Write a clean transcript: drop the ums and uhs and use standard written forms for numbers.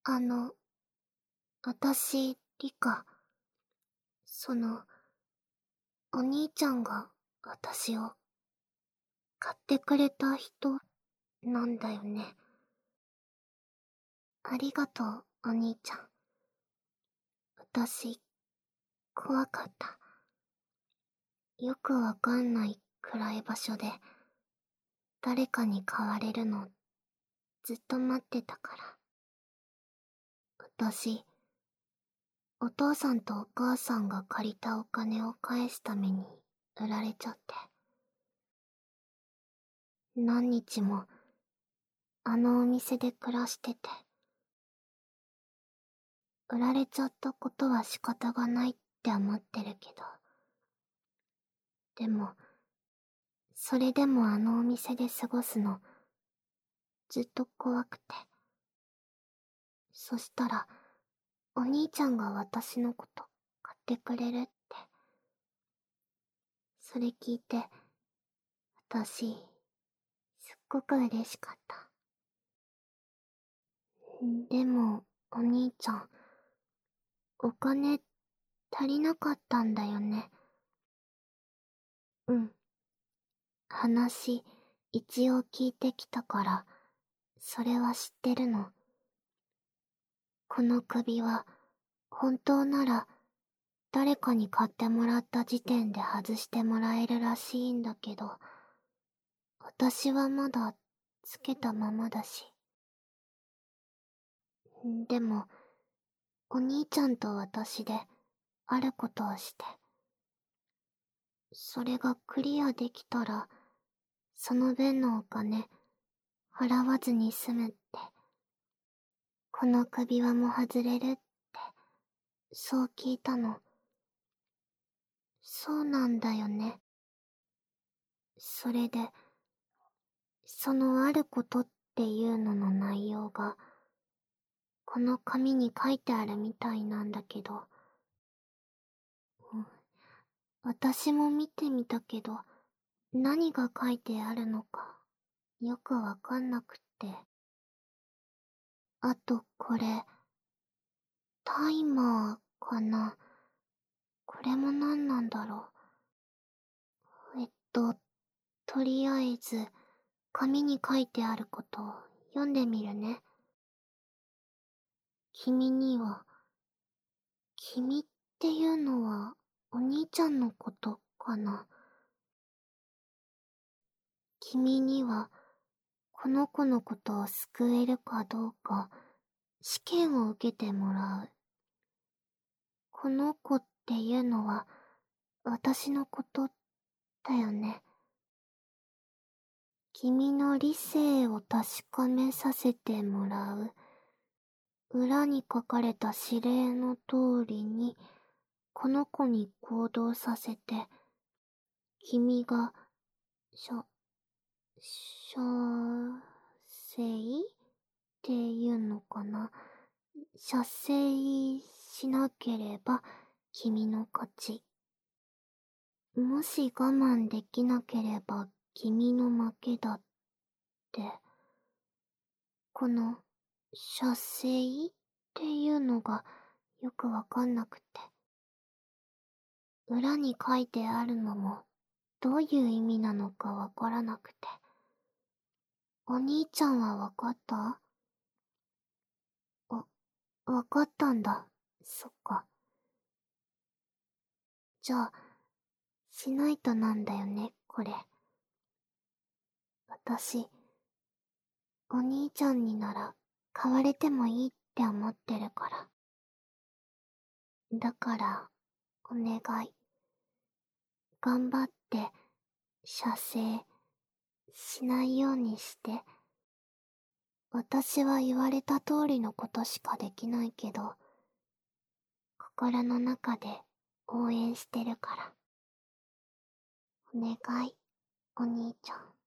あの、私、リカ、お兄ちゃんが私を買ってくれた人なんだよね。ありがとう、お兄ちゃん。私、怖かった。よくわかんない暗い場所で、誰かに買われるの、ずっと待ってたから。私、お父さんとお母さんが借りたお金を返すために売られちゃって。何日も、あのお店で暮らしてて。売られちゃったことは仕方がないって思ってるけど。でも、それでもあのお店で過ごすの、ずっと怖くて。そしたら、お兄ちゃんが私のこと買ってくれるって。それ聞いて、私、すっごく嬉しかった。でも、お兄ちゃん、お金足りなかったんだよね。うん。話、一応聞いてきたから、それは知ってるの。この首は、本当なら、誰かに買ってもらった時点で外してもらえるらしいんだけど、私はまだつけたままだし。でも、お兄ちゃんと私で、あることをして。それがクリアできたら、その分のお金、払わずに済むって。この首輪も外れるって、そう聞いたの。そうなんだよね。それで、そのあることっていうのの内容が、この紙に書いてあるみたいなんだけど、私も見てみたけど、何が書いてあるのか、よくわかんなくって。あとこれ、タイマーかな。これも何なんだろう。とりあえず、紙に書いてあることを読んでみるね。君には、君っていうのはお兄ちゃんのことかな。君には、この子のことを救えるかどうか、試験を受けてもらう。この子っていうのは、私のことだよね。君の理性を確かめさせてもらう。裏に書かれた指令の通りに、この子に行動させて、君が、射精っていうのかな。射精しなければ君の勝ち。もし我慢できなければ君の負けだって。この射精っていうのがよくわかんなくて。裏に書いてあるのもどういう意味なのかわからなくて。お兄ちゃんはわかった？わかったんだ。そっか。じゃあ、しないとなんだよね、これ。私、お兄ちゃんになら買われてもいいって思ってるから。だから、お願い。頑張って、射精しないようにして。私は言われた通りのことしかできないけど、心の中で応援してるから。お願い、お兄ちゃん。